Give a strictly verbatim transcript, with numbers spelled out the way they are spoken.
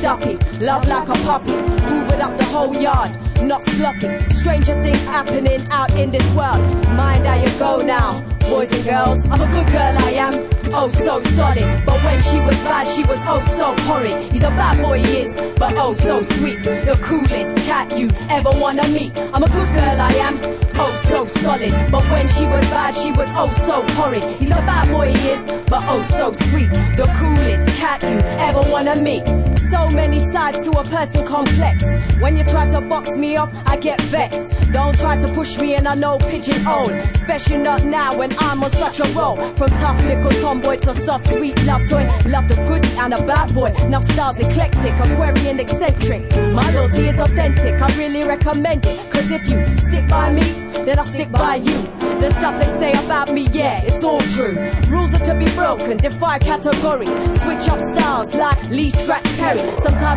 duppy, love like a puppy, hoovered up the whole yard, not sloppy. Stranger things happening out in this world. Mind how you go now, boys and girls. I'm a good girl, I am, oh so solid. But when she was bad, she was oh so horrid. He's a bad boy, he is, but oh so sweet. The coolest cat you ever wanna meet. I'm a good girl, I am, oh so solid. But when she was bad, she was oh so horrid. He's a bad boy, he is, but oh so sweet. The coolest cat you ever wanna meet. So many sides to a person complex. When you try to box me up, I get vexed. Don't try to push me in a no pigeonhole, especially not now when I'm on such a roll. From tough little tomboy to soft sweet love toy. Love the goodie and a bad boy. Now styles eclectic, Aquarian eccentric. My loyalty is authentic, I really recommend it. Cause if you stick by me, then I'll stick by you. The stuff they say about me, yeah, it's all true. Rules are to be broken, defy category. Switch up styles like Lee Scratch Perry. Sometimes